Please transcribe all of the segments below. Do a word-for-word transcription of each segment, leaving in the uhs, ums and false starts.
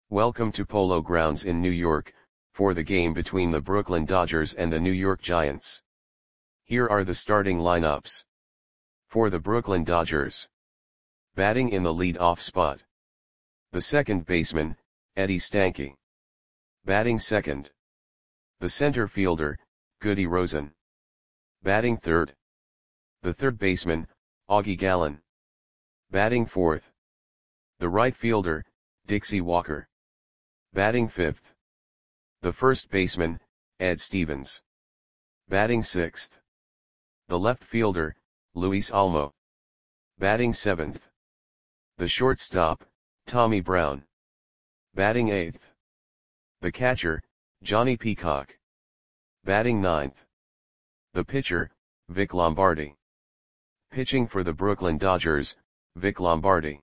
Welcome to Polo Grounds in New York, for the game between the Brooklyn Dodgers and the New York Giants. Here are the starting lineups. For the Brooklyn Dodgers. Batting in the lead-off spot. The second baseman, Eddie Stanky. Batting second. The center fielder, Goody Rosen. Batting third. The third baseman, Augie Gallen. Batting fourth. The right fielder, Dixie Walker. Batting fifth. The first baseman, Ed Stevens. Batting sixth. The left fielder, Luis Almo. Batting seventh. The shortstop, Tommy Brown. Batting eighth. The catcher, Johnny Peacock. Batting ninth. The pitcher, Vic Lombardi. Pitching for the Brooklyn Dodgers, Vic Lombardi.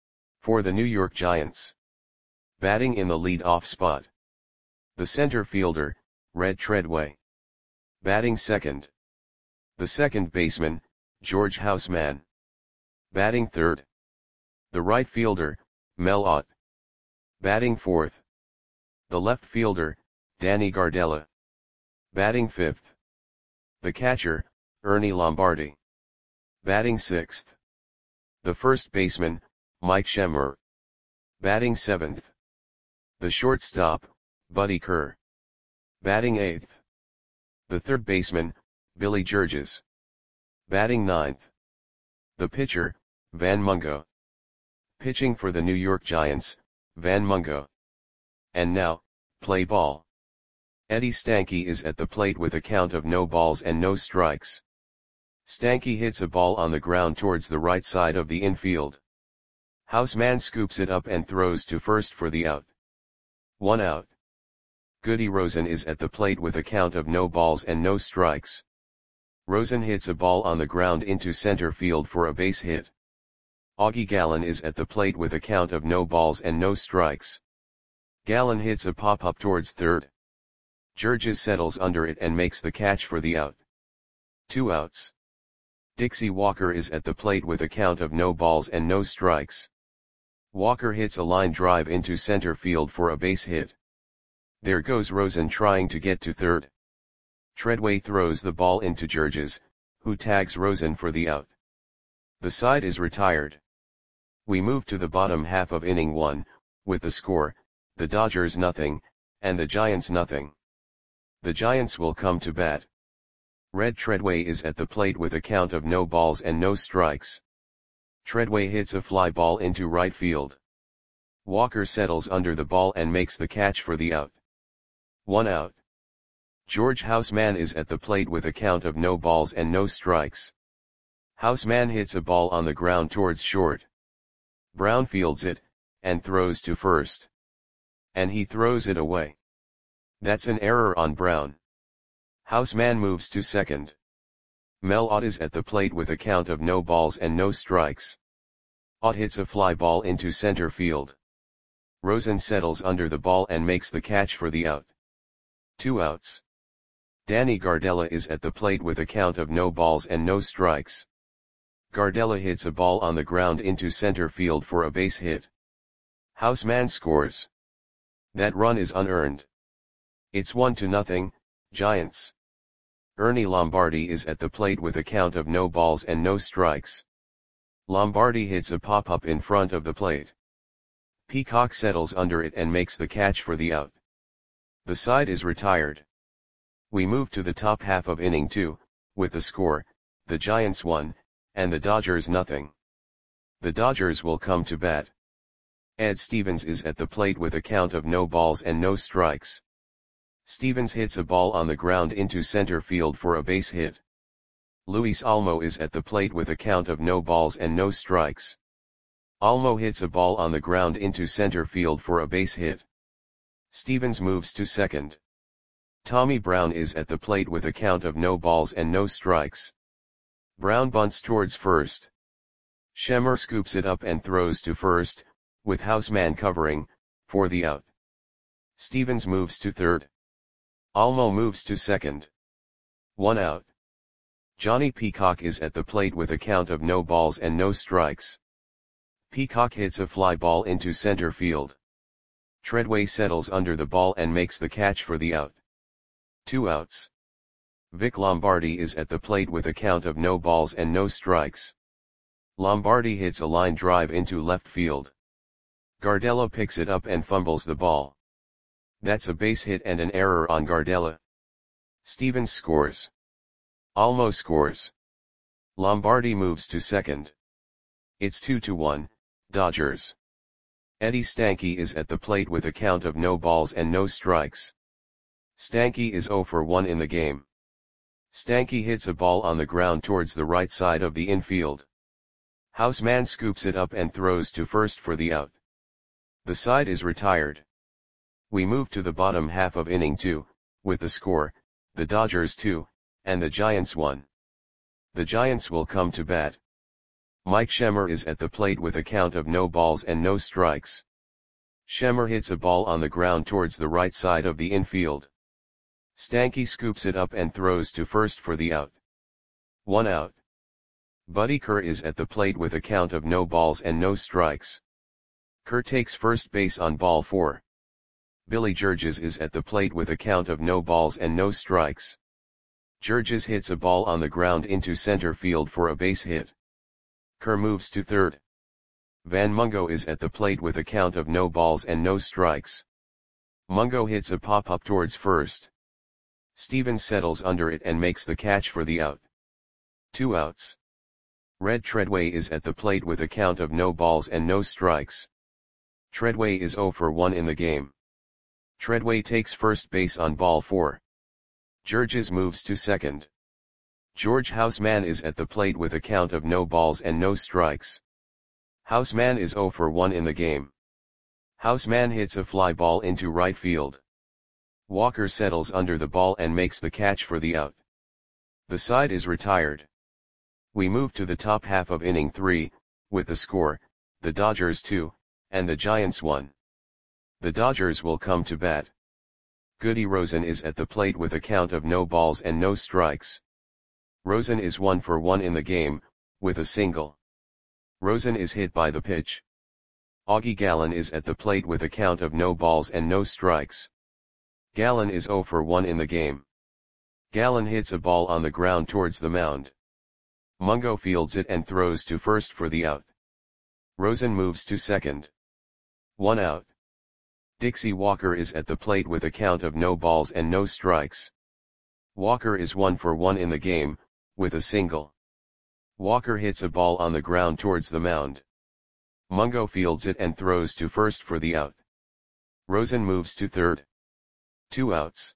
For the New York Giants. Batting in the lead-off spot. The center fielder, Red Treadway. Batting second. The second baseman, George Houseman. Batting third. The right fielder, Mel Ott. Batting fourth. The left fielder, Danny Gardella. Batting fifth. The catcher, Ernie Lombardi. Batting sixth. The first baseman, Mike Schemmer. Batting seventh. The shortstop, Buddy Kerr. Batting eighth. The third baseman, Billy Georges. Batting ninth. The pitcher, Van Mungo. Pitching for the New York Giants, Van Mungo. And now, play ball. Eddie Stanky is at the plate with a count of no balls and no strikes. Stanky hits a ball on the ground towards the right side of the infield. Houseman scoops it up and throws to first for the out. One out. Goody Rosen is at the plate with a count of no balls and no strikes. Rosen hits a ball on the ground into center field for a base hit. Augie Gallen is at the plate with a count of no balls and no strikes. Gallen hits a pop-up towards third. Georges settles under it and makes the catch for the out. Two outs. Dixie Walker is at the plate with a count of no balls and no strikes. Walker hits a line drive into center field for a base hit. There goes Rosen trying to get to third. Treadway throws the ball into Georges, who tags Rosen for the out. The side is retired. We move to the bottom half of inning one, with the score, the Dodgers nothing, and the Giants nothing. The Giants will come to bat. Red Treadway is at the plate with a count of no balls and no strikes. Treadway hits a fly ball into right field. Walker settles under the ball and makes the catch for the out. One out. George Houseman is at the plate with a count of no balls and no strikes. Houseman hits a ball on the ground towards short. Brown fields it, and throws to first. And he throws it away. That's an error on Brown. Houseman moves to second. Mel Ott is at the plate with a count of no balls and no strikes. Ott hits a fly ball into center field. Rosen settles under the ball and makes the catch for the out. Two outs. Danny Gardella is at the plate with a count of no balls and no strikes. Gardella hits a ball on the ground into center field for a base hit. Houseman scores. That run is unearned. It's one to nothing, Giants. Ernie Lombardi is at the plate with a count of no balls and no strikes. Lombardi hits a pop-up in front of the plate. Peacock settles under it and makes the catch for the out. The side is retired. We move to the top half of inning two, with the score, the Giants one, and the Dodgers nothing. The Dodgers will come to bat. Ed Stevens is at the plate with a count of no balls and no strikes. Stevens hits a ball on the ground into center field for a base hit. Luis Almo is at the plate with a count of no balls and no strikes. Almo hits a ball on the ground into center field for a base hit. Stevens moves to second. Tommy Brown is at the plate with a count of no balls and no strikes. Brown bunts towards first. Schemmer scoops it up and throws to first, with Houseman covering, for the out. Stevens moves to third. Almo moves to second. One out. Johnny Peacock is at the plate with a count of no balls and no strikes. Peacock hits a fly ball into center field. Treadway settles under the ball and makes the catch for the out. Two outs. Vic Lombardi is at the plate with a count of no balls and no strikes. Lombardi hits a line drive into left field. Gardella picks it up and fumbles the ball. That's a base hit and an error on Gardella. Stevens scores. Almo scores. Lombardi moves to second. It's two to one, Dodgers. Eddie Stanky is at the plate with a count of no balls and no strikes. Stanky is oh for one in the game. Stanky hits a ball on the ground towards the right side of the infield. Houseman scoops it up and throws to first for the out. The side is retired. We move to the bottom half of inning two, with the score, the Dodgers two, and the Giants one. The Giants will come to bat. Mike Schemmer is at the plate with a count of no balls and no strikes. Schemmer hits a ball on the ground towards the right side of the infield. Stanky scoops it up and throws to first for the out. One out. Buddy Kerr is at the plate with a count of no balls and no strikes. Kerr takes first base on ball four. Billy Georges is at the plate with a count of no balls and no strikes. Georges hits a ball on the ground into center field for a base hit. Kerr moves to third. Van Mungo is at the plate with a count of no balls and no strikes. Mungo hits a pop-up towards first. Stevens settles under it and makes the catch for the out. Two outs. Red Treadway is at the plate with a count of no balls and no strikes. Treadway is oh for one in the game. Treadway takes first base on ball four. Georges moves to second. George Houseman is at the plate with a count of no balls and no strikes. Houseman is oh for one in the game. Houseman hits a fly ball into right field. Walker settles under the ball and makes the catch for the out. The side is retired. We move to the top half of inning three, with the score, the Dodgers two, and the Giants one. The Dodgers will come to bat. Goody Rosen is at the plate with a count of no balls and no strikes. Rosen is one for one in the game, with a single. Rosen is hit by the pitch. Augie Gallen is at the plate with a count of no balls and no strikes. Gallen is oh for one in the game. Gallen hits a ball on the ground towards the mound. Mungo fields it and throws to first for the out. Rosen moves to second. One out. Dixie Walker is at the plate with a count of no balls and no strikes. Walker is one for one in the game, with a single. Walker hits a ball on the ground towards the mound. Mungo fields it and throws to first for the out. Rosen moves to third. Two outs.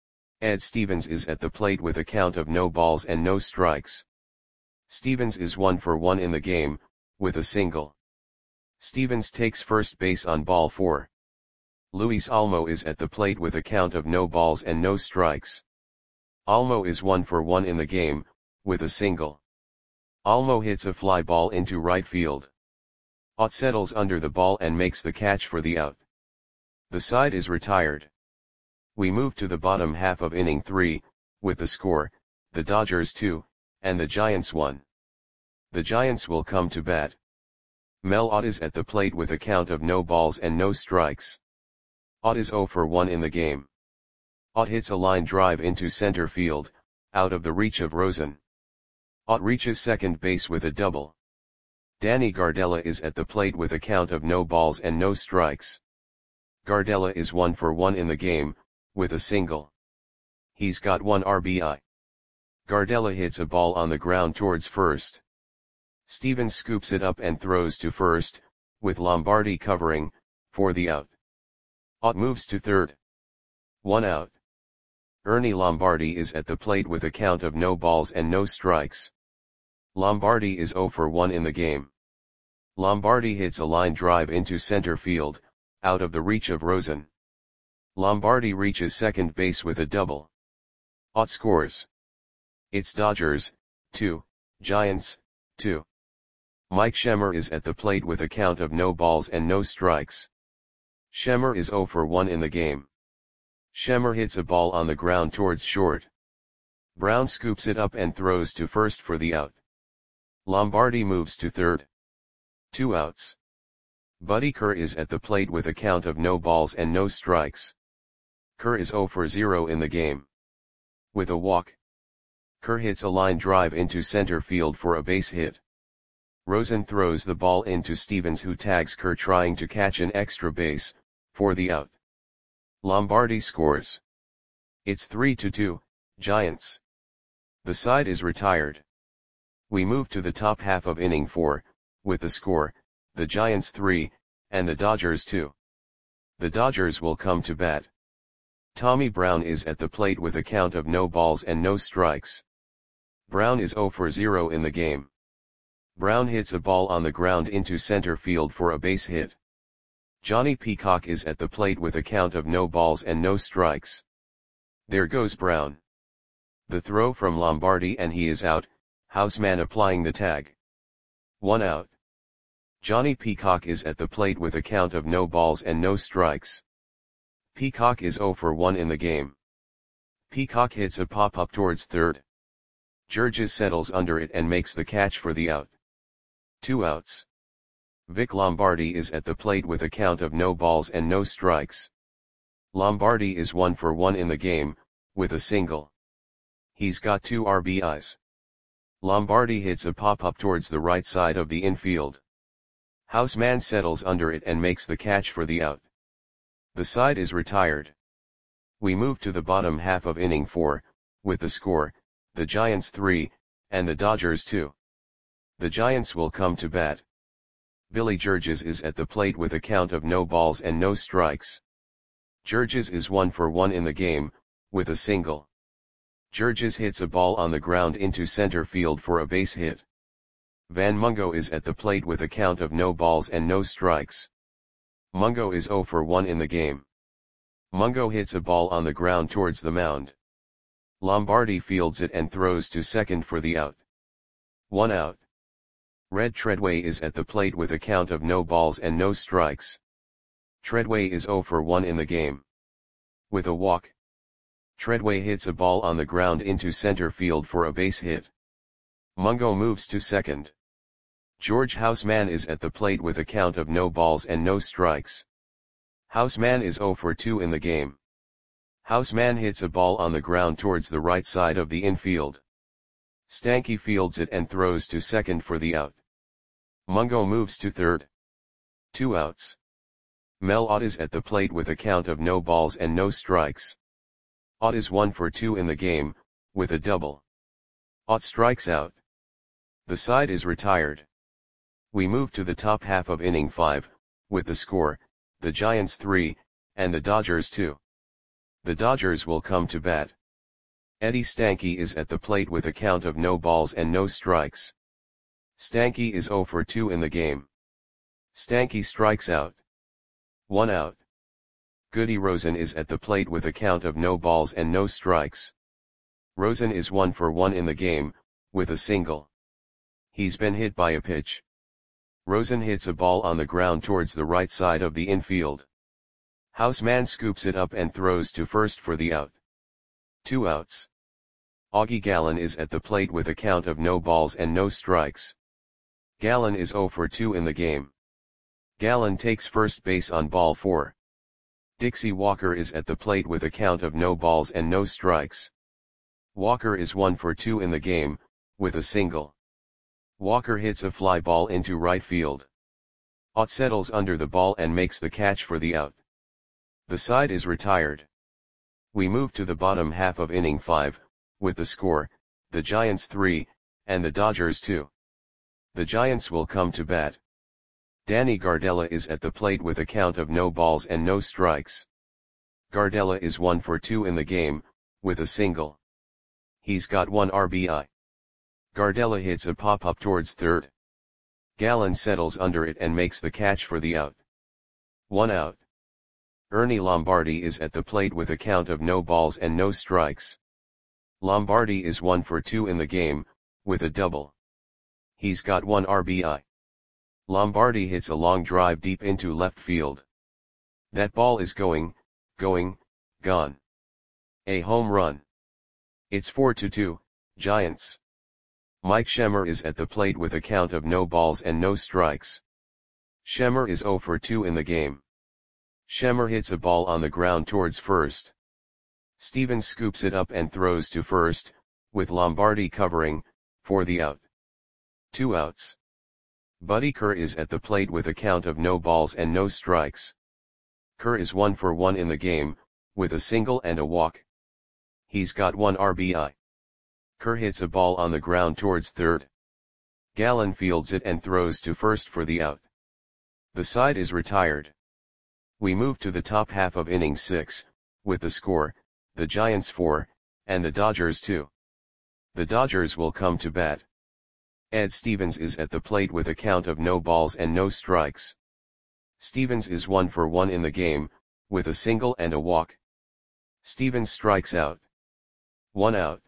Ed Stevens is at the plate with a count of no balls and no strikes. Stevens is one for one in the game, with a single. Stevens takes first base on ball four. Luis Almo is at the plate with a count of no balls and no strikes. Almo is one for one in the game, with a single. Almo hits a fly ball into right field. Ott settles under the ball and makes the catch for the out. The side is retired. We move to the bottom half of inning three, with the score, the Dodgers two, and the Giants one. The Giants will come to bat. Mel Ott is at the plate with a count of no balls and no strikes. Ott is oh for one in the game. Ott hits a line drive into center field, out of the reach of Rosen. Ott reaches second base with a double. Danny Gardella is at the plate with a count of no balls and no strikes. Gardella is one for one in the game, with a single. He's got one R B I. Gardella hits a ball on the ground towards first. Stevens scoops it up and throws to first, with Lombardi covering, for the out. Ott moves to third. One out. Ernie Lombardi is at the plate with a count of no balls and no strikes. Lombardi is oh for one in the game. Lombardi hits a line drive into center field, out of the reach of Rosen. Lombardi reaches second base with a double. Ott scores. It's Dodgers, two, Giants, two. Mike Schemmer is at the plate with a count of no balls and no strikes. Schemmer is oh for one in the game. Schemmer hits a ball on the ground towards short. Brown scoops it up and throws to first for the out. Lombardi moves to third. Two outs. Buddy Kerr is at the plate with a count of no balls and no strikes. Kerr is zero for zero in the game. With a walk, Kerr hits a line drive into center field for a base hit. Rosen throws the ball into Stevens, who tags Kerr trying to catch an extra base, for the out. Lombardi scores. It's three to two, Giants. The side is retired. We move to the top half of inning four, with the score, the Giants three, and the Dodgers two. The Dodgers will come to bat. Tommy Brown is at the plate with a count of no balls and no strikes. Brown is zero for zero in the game. Brown hits a ball on the ground into center field for a base hit. Johnny Peacock is at the plate with a count of no balls and no strikes. There goes Brown. The throw from Lombardi and he is out, Houseman applying the tag. One out. Johnny Peacock is at the plate with a count of no balls and no strikes. Peacock is zero for one in the game. Peacock hits a pop-up towards third. Georges settles under it and makes the catch for the out. Two outs. Vic Lombardi is at the plate with a count of no balls and no strikes. Lombardi is one for one in the game, with a single. He's got two R B Is. Lombardi hits a pop-up towards the right side of the infield. Houseman settles under it and makes the catch for the out. The side is retired. We move to the bottom half of inning four, with the score, the Giants three, and the Dodgers two. The Giants will come to bat. Billy Georges is at the plate with a count of no balls and no strikes. Georges is one for one in the game, with a single. Georges hits a ball on the ground into center field for a base hit. Van Mungo is at the plate with a count of no balls and no strikes. Mungo is zero for one in the game. Mungo hits a ball on the ground towards the mound. Lombardi fields it and throws to second for the out. One out. Red Treadway is at the plate with a count of no balls and no strikes. Treadway is zero for one in the game. With a walk, Treadway hits a ball on the ground into center field for a base hit. Mungo moves to second. George Houseman is at the plate with a count of no balls and no strikes. Houseman is zero for two in the game. Houseman hits a ball on the ground towards the right side of the infield. Stanky fields it and throws to second for the out. Mungo moves to third. Two outs. Mel Ott is at the plate with a count of no balls and no strikes. Ott is one for two in the game, with a double. Ott strikes out. The side is retired. We move to the top half of inning five, with the score, the Giants three, and the Dodgers two. The Dodgers will come to bat. Eddie Stanky is at the plate with a count of no balls and no strikes. Stanky is zero for two in the game. Stanky strikes out. One out. Goody Rosen is at the plate with a count of no balls and no strikes. Rosen is one for one in the game, with a single. He's been hit by a pitch. Rosen hits a ball on the ground towards the right side of the infield. Houseman scoops it up and throws to first for the out. Two outs. Augie Gallen is at the plate with a count of no balls and no strikes. Gallen is zero for two in the game. Gallen takes first base on ball four. Dixie Walker is at the plate with a count of no balls and no strikes. Walker is one for two in the game, with a single. Walker hits a fly ball into right field. Ott settles under the ball and makes the catch for the out. The side is retired. We move to the bottom half of inning five, with the score, the Giants three, and the Dodgers two. The Giants will come to bat. Danny Gardella is at the plate with a count of no balls and no strikes. Gardella is one for two in the game, with a single. He's got one R B I. Gardella hits a pop-up towards third. Gallen settles under it and makes the catch for the out. One out. Ernie Lombardi is at the plate with a count of no balls and no strikes. Lombardi is one for two in the game, with a double. He's got one R B I. Lombardi hits a long drive deep into left field. That ball is going, going, gone. A home run. It's four to two, Giants. Mike Schemmer is at the plate with a count of no balls and no strikes. Schemmer is zero for two in the game. Schemmer hits a ball on the ground towards first. Stevens scoops it up and throws to first, with Lombardi covering, for the out. Two outs. Buddy Kerr is at the plate with a count of no balls and no strikes. Kerr is one for one in the game, with a single and a walk. He's got one R B I. Kerr hits a ball on the ground towards third. Gallen fields it and throws to first for the out. The side is retired. We move to the top half of inning six, with the score, the Giants four, and the Dodgers two. The Dodgers will come to bat. Ed Stevens is at the plate with a count of no balls and no strikes. Stevens is one for one in the game, with a single and a walk. Stevens strikes out. One out.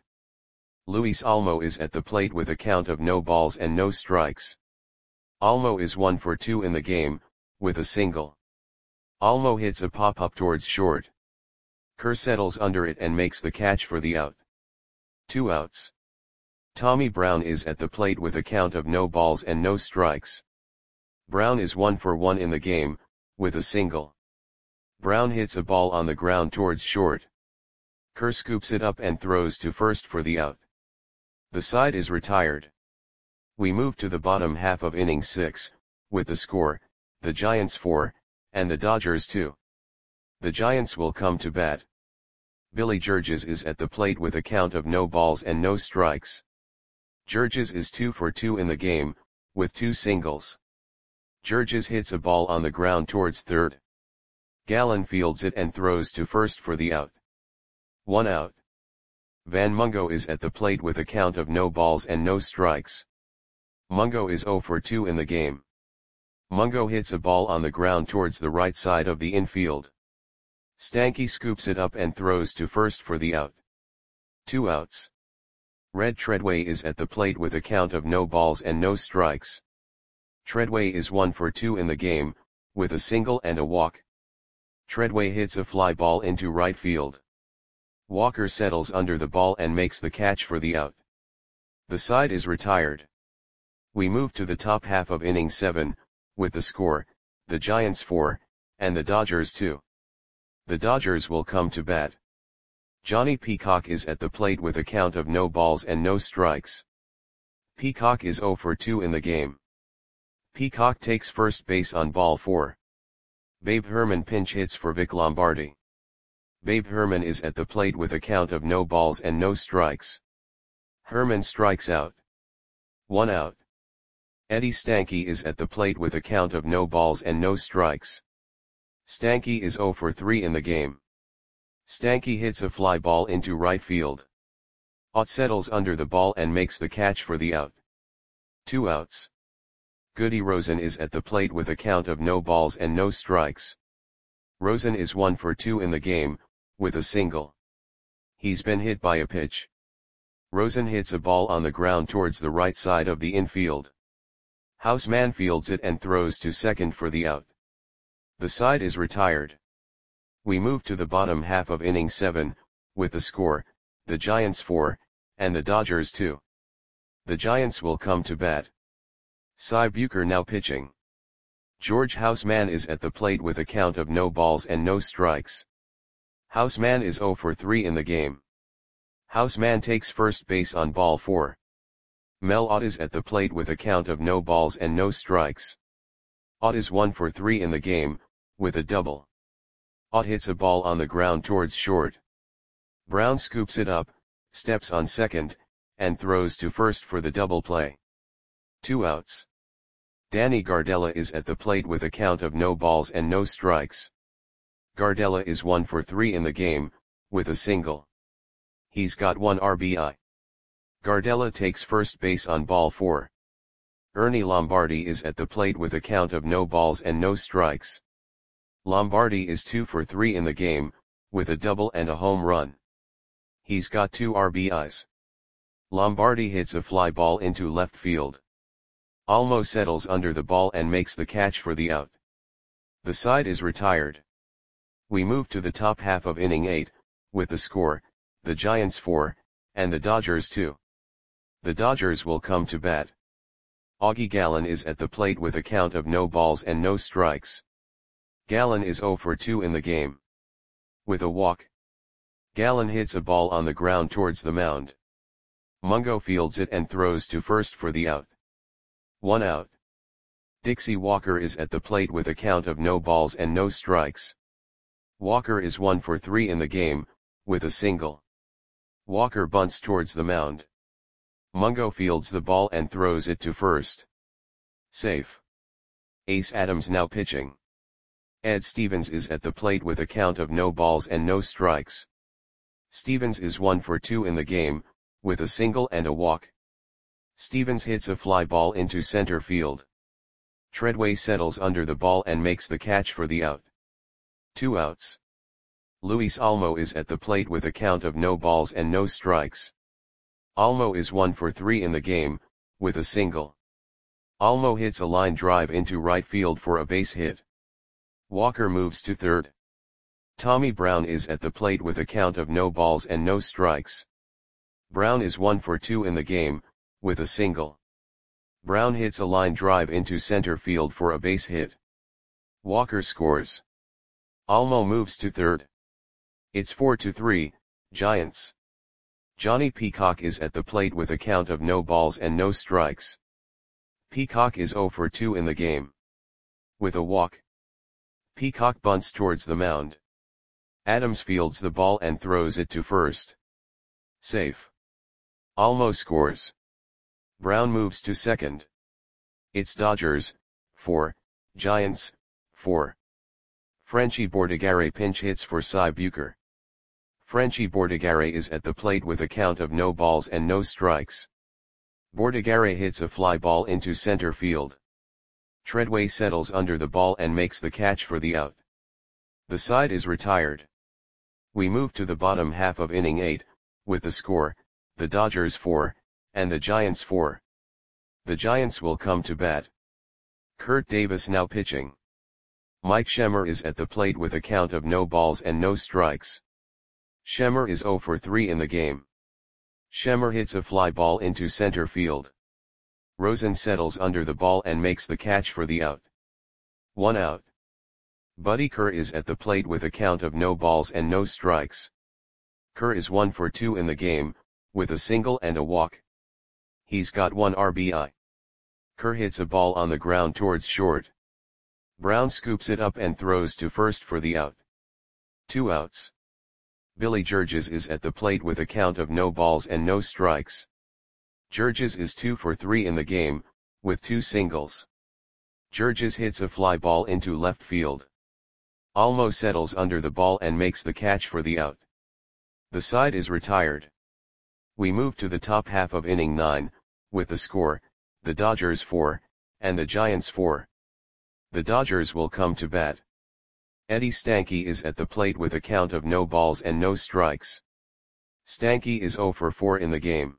Luis Olmo is at the plate with a count of no balls and no strikes. Olmo is one for two in the game, with a single. Olmo hits a pop-up towards short. Kerr settles under it and makes the catch for the out. Two outs. Tommy Brown is at the plate with a count of no balls and no strikes. Brown is one for one in the game, with a single. Brown hits a ball on the ground towards short. Kerr scoops it up and throws to first for the out. The side is retired. We move to the bottom half of inning six, with the score, the Giants four, and the Dodgers two. The Giants will come to bat. Billy Georges is at the plate with a count of no balls and no strikes. Georges is two for two in the game, with two singles. Georges hits a ball on the ground towards third. Gallen fields it and throws to first for the out. One out. Van Mungo is at the plate with a count of no balls and no strikes. Mungo is zero for two in the game. Mungo hits a ball on the ground towards the right side of the infield. Stanky scoops it up and throws to first for the out. Two outs. Red Treadway is at the plate with a count of no balls and no strikes. Treadway is one for two in the game, with a single and a walk. Treadway hits a fly ball into right field. Walker settles under the ball and makes the catch for the out. The side is retired. We move to the top half of inning seven, with the score, the Giants four, and the Dodgers two. The Dodgers will come to bat. Johnny Peacock is at the plate with a count of no balls and no strikes. Peacock is zero for two in the game. Peacock takes first base on ball four. Babe Herman pinch hits for Vic Lombardi. Babe Herman is at the plate with a count of no balls and no strikes. Herman strikes out. One out. Eddie Stanky is at the plate with a count of no balls and no strikes. Stanky is zero for three in the game. Stanky hits a fly ball into right field. Ott settles under the ball and makes the catch for the out. Two outs. Goody Rosen is at the plate with a count of no balls and no strikes. Rosen is one for two in the game, with a single. He's been hit by a pitch. Rosen hits a ball on the ground towards the right side of the infield. Houseman fields it and throws to second for the out. The side is retired. We move to the bottom half of inning seven, with the score, the Giants four, and the Dodgers two. The Giants will come to bat. Cy Bucher now pitching. George Houseman is at the plate with a count of no balls and no strikes. Houseman is zero for three in the game. Houseman takes first base on ball four. Mel Ott is at the plate with a count of no balls and no strikes. Ott is one for three in the game, with a double. Ott hits a ball on the ground towards short. Brown scoops it up, steps on second, and throws to first for the double play. Two outs. Danny Gardella is at the plate with a count of no balls and no strikes. Gardella is one for three in the game, with a single. He's got one R B I. Gardella takes first base on ball four. Ernie Lombardi is at the plate with a count of no balls and no strikes. Lombardi is two for three in the game, with a double and a home run. He's got two R B Is. Lombardi hits a fly ball into left field. Olmo settles under the ball and makes the catch for the out. The side is retired. We move to the top half of inning eight, with the score, the Giants four, and the Dodgers two. The Dodgers will come to bat. Augie Gallen is at the plate with a count of no balls and no strikes. Gallen is zero for two in the game. With a walk, Gallen hits a ball on the ground towards the mound. Mungo fields it and throws to first for the out. One out. Dixie Walker is at the plate with a count of no balls and no strikes. Walker is one for three in the game, with a single. Walker bunts towards the mound. Mungo fields the ball and throws it to first. Safe. Ace Adams now pitching. Ed Stevens is at the plate with a count of no balls and no strikes. Stevens is one for two in the game, with a single and a walk. Stevens hits a fly ball into center field. Treadway settles under the ball and makes the catch for the out. Two outs. Luis Olmo is at the plate with a count of no balls and no strikes. Olmo is one for three in the game, with a single. Olmo hits a line drive into right field for a base hit. Walker moves to third. Tommy Brown is at the plate with a count of no balls and no strikes. Brown is one for two in the game, with a single. Brown hits a line drive into center field for a base hit. Walker scores. Olmo moves to third. It's four to three, Giants. Johnny Peacock is at the plate with a count of no balls and no strikes. Peacock is zero for two in the game. With a walk, Peacock bunts towards the mound. Adams fields the ball and throws it to first. Safe. Olmo scores. Brown moves to second. It's Dodgers, four, Giants, four. Frenchie Bordigare pinch hits for Cy Bucher. Frenchie Bordigare is at the plate with a count of no balls and no strikes. Bordigare hits a fly ball into center field. Treadway settles under the ball and makes the catch for the out. The side is retired. We move to the bottom half of inning eight, with the score, the Dodgers four, and the Giants four. The Giants will come to bat. Kurt Davis now pitching. Mike Schemmer is at the plate with a count of no balls and no strikes. Schemmer is zero for three in the game. Schemmer hits a fly ball into center field. Rosen settles under the ball and makes the catch for the out. One out. Buddy Kerr is at the plate with a count of no balls and no strikes. Kerr is one for two in the game, with a single and a walk. He's got one R B I. Kerr hits a ball on the ground towards short. Brown scoops it up and throws to first for the out. Two outs. Billy Georges is at the plate with a count of no balls and no strikes. Georges is two for three in the game, with two singles. Georges hits a fly ball into left field. Olmo settles under the ball and makes the catch for the out. The side is retired. We move to the top half of inning nine, with the score, the Dodgers four, and the Giants four. The Dodgers will come to bat. Eddie Stanky is at the plate with a count of no balls and no strikes. Stanky is zero for four in the game.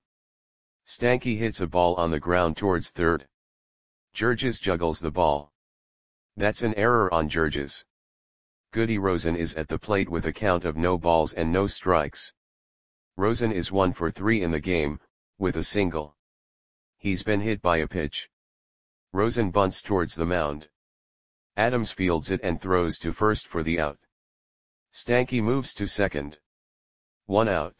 Stanky hits a ball on the ground towards third. Georges juggles the ball. That's an error on Georges. Goody Rosen is at the plate with a count of no balls and no strikes. Rosen is one for three in the game, with a single. He's been hit by a pitch. Rosen bunts towards the mound. Adams fields it and throws to first for the out. Stanky moves to second. One out.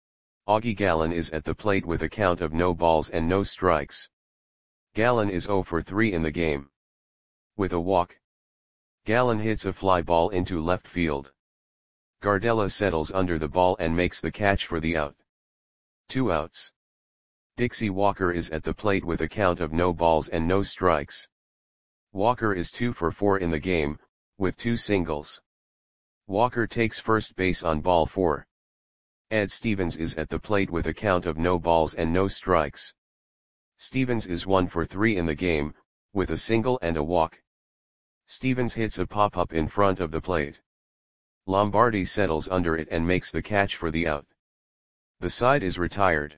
Augie Gallen is at the plate with a count of no balls and no strikes. Gallen is zero for three in the game. With a walk, Gallen hits a fly ball into left field. Gardella settles under the ball and makes the catch for the out. Two outs. Dixie Walker is at the plate with a count of no balls and no strikes. Walker is two for four in the game, with two singles. Walker takes first base on ball four. Ed Stevens is at the plate with a count of no balls and no strikes. Stevens is one for three in the game, with a single and a walk. Stevens hits a pop-up in front of the plate. Lombardi settles under it and makes the catch for the out. The side is retired.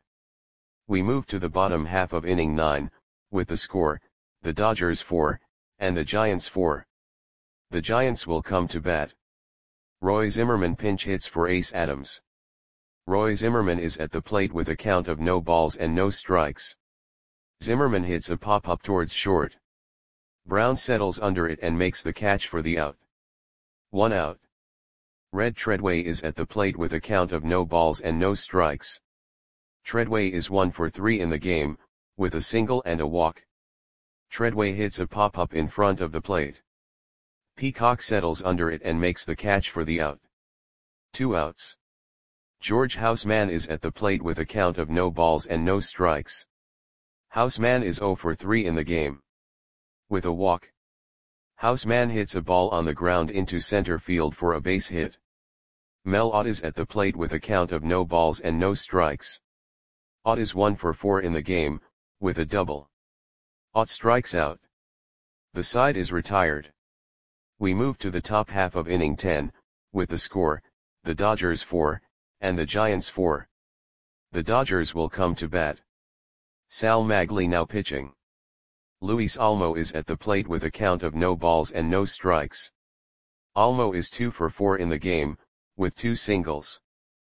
We move to the bottom half of inning nine, with the score, the Dodgers four, and the Giants four. The Giants will come to bat. Roy Zimmerman pinch hits for Ace Adams. Roy Zimmerman is at the plate with a count of no balls and no strikes. Zimmerman hits a pop-up towards short. Brown settles under it and makes the catch for the out. One out. Red Treadway is at the plate with a count of no balls and no strikes. Treadway is one for three in the game, with a single and a walk. Treadway hits a pop-up in front of the plate. Peacock settles under it and makes the catch for the out. Two outs. George Houseman is at the plate with a count of no balls and no strikes. Houseman is zero for three in the game. With a walk. Houseman hits a ball on the ground into center field for a base hit. Mel Ott is at the plate with a count of no balls and no strikes. Ott is one for four in the game, with a double. Ott strikes out. The side is retired. We move to the top half of inning ten, with the score, the Dodgers four, and the Giants four. The Dodgers will come to bat. Sal Maglie now pitching. Luis Almo is at the plate with a count of no balls and no strikes. Almo is two for four in the game, with two singles.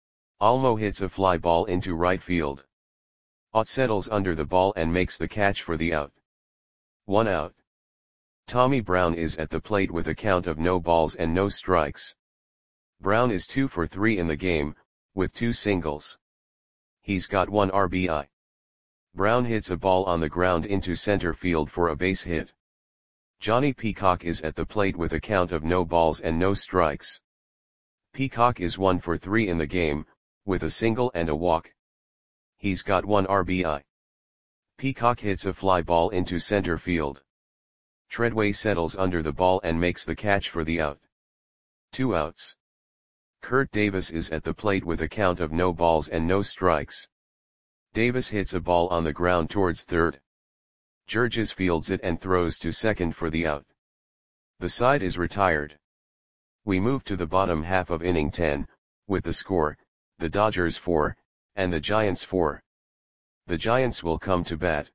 Almo hits a fly ball into right field. Ott settles under the ball and makes the catch for the out. One out. Tommy Brown is at the plate with a count of no balls and no strikes. Brown is two for three in the game, with two singles. He's got one R B I. Brown hits a ball on the ground into center field for a base hit. Johnny Peacock is at the plate with a count of no balls and no strikes. Peacock is one for three in the game, with a single and a walk. He's got one R B I. Peacock hits a fly ball into center field. Treadway settles under the ball and makes the catch for the out. Two outs. Kurt Davis is at the plate with a count of no balls and no strikes. Davis hits a ball on the ground towards third. Georges fields it and throws to second for the out. The side is retired. We move to the bottom half of inning ten, with the score, the Dodgers four, and the Giants four. The Giants will come to bat.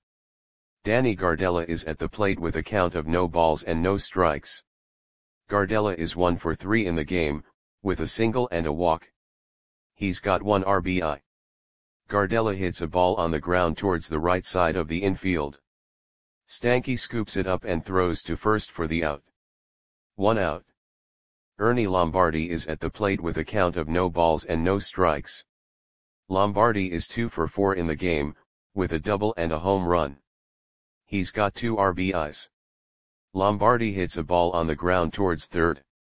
Danny Gardella is at the plate with a count of no balls and no strikes. Gardella is one for three in the game, with a single and a walk. He's got one R B I. Gardella hits a ball on the ground towards the right side of the infield. Stanky scoops it up and throws to first for the out. One out. Ernie Lombardi is at the plate with a count of no balls and no strikes. Lombardi is two for four in the game, with a double and a home run. He's got two R B Is. Lombardi hits a ball on the ground towards third.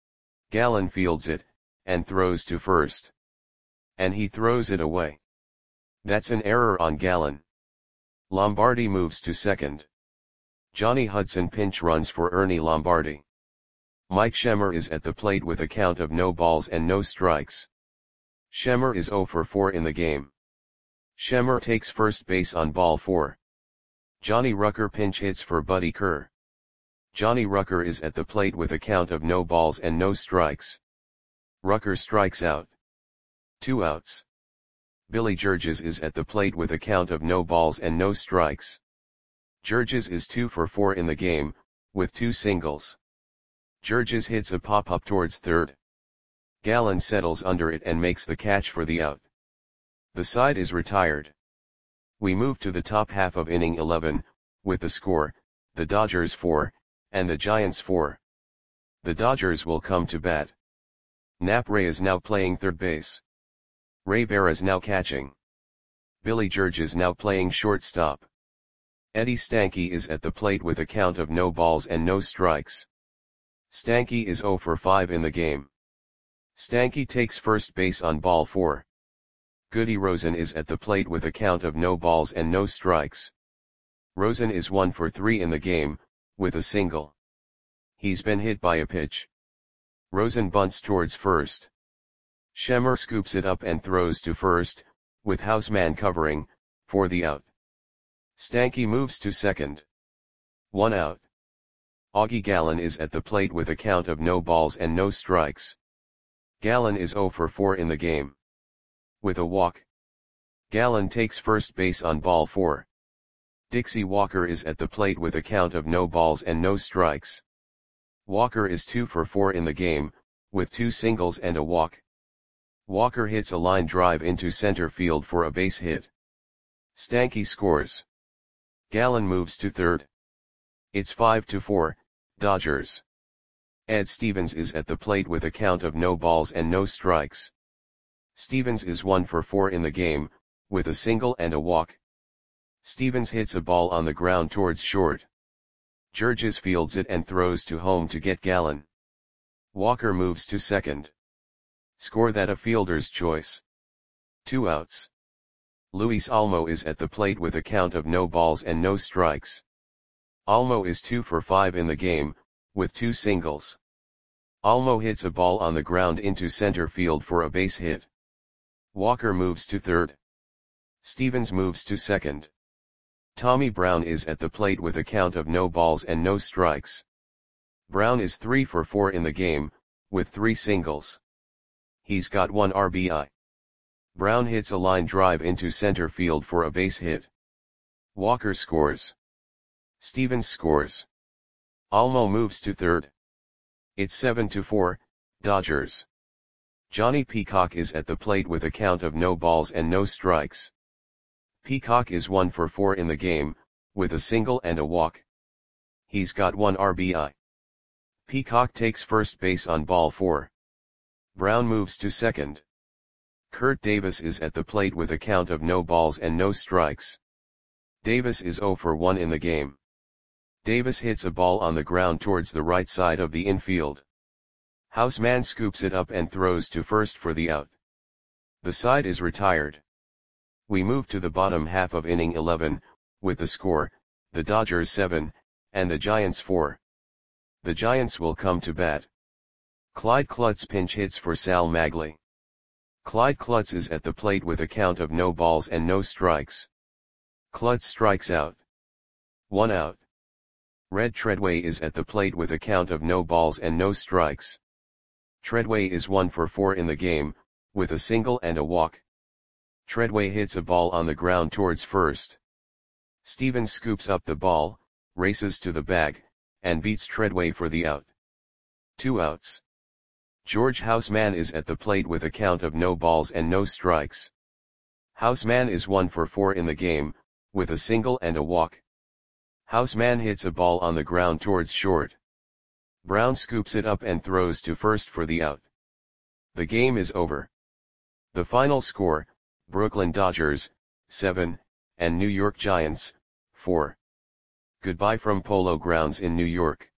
Gallen fields it, and throws to first. And he throws it away. That's an error on Gallen. Lombardi moves to second. Johnny Hudson pinch runs for Ernie Lombardi. Mike Schemmer is at the plate with a count of no balls and no strikes. Schemmer is zero for four in the game. Schemmer takes first base on ball four. Johnny Rucker pinch hits for Buddy Kerr. Johnny Rucker is at the plate with a count of no balls and no strikes. Rucker strikes out. Two outs. Billy Georges is at the plate with a count of no balls and no strikes. Georges is two for four in the game, with two singles. Georges hits a pop-up towards third. Gallen settles under it and makes the catch for the out. The side is retired. We move to the top half of inning eleven, with the score, the Dodgers four, and the Giants four. The Dodgers will come to bat. Knapp Ray is now playing third base. Ray Bear is now catching. Billy Georges now playing shortstop. Eddie Stanky is at the plate with a count of no balls and no strikes. Stanky is zero for five in the game. Stanky takes first base on ball four. Goody Rosen is at the plate with a count of no balls and no strikes. Rosen is one for three in the game, with a single. He's been hit by a pitch. Rosen bunts towards first. Schemmer scoops it up and throws to first, with Houseman covering, for the out. Stanky moves to second. One out. Augie Gallen is at the plate with a count of no balls and no strikes. Gallen is zero for four in the game. With a walk. Gallen takes first base on ball four. Dixie Walker is at the plate with a count of no balls and no strikes. Walker is two for four in the game, with two singles and a walk. Walker hits a line drive into center field for a base hit. Stanky scores. Gallen moves to third. It's five to four, Dodgers. Ed Stevens is at the plate with a count of no balls and no strikes. Stevens is one for four in the game, with a single and a walk. Stevens hits a ball on the ground towards short. Georges fields it and throws to home to get Gallen. Walker moves to second. Score that a fielder's choice. Two outs. Luis Olmo is at the plate with a count of no balls and no strikes. Olmo is two for five in the game, with two singles. Olmo hits a ball on the ground into center field for a base hit. Walker moves to third. Stevens moves to second. Tommy Brown is at the plate with a count of no balls and no strikes. Brown is three for four in the game, with three singles. He's got one R B I. Brown hits a line drive into center field for a base hit. Walker scores. Stevens scores. Olmo moves to third. It's seven to four, Dodgers. Johnny Peacock is at the plate with a count of no balls and no strikes. Peacock is one for four in the game, with a single and a walk. He's got one R B I. Peacock takes first base on ball four. Brown moves to second. Kurt Davis is at the plate with a count of no balls and no strikes. Davis is zero for one in the game. Davis hits a ball on the ground towards the right side of the infield. Houseman scoops it up and throws to first for the out. The side is retired. We move to the bottom half of inning eleven, with the score, the Dodgers seven, and the Giants four. The Giants will come to bat. Clyde Klutz pinch hits for Sal Maglie. Clyde Klutz is at the plate with a count of no balls and no strikes. Klutz strikes out. One out. Red Treadway is at the plate with a count of no balls and no strikes. Treadway is one for four in the game, with a single and a walk. Treadway hits a ball on the ground towards first. Stevens scoops up the ball, races to the bag, and beats Treadway for the out. Two outs. George Houseman is at the plate with a count of no balls and no strikes. Houseman is one for four in the game, with a single and a walk. Houseman hits a ball on the ground towards short. Brown scoops it up and throws to first for the out. The game is over. The final score, Brooklyn Dodgers, seven, and New York Giants, four. Goodbye from Polo Grounds in New York.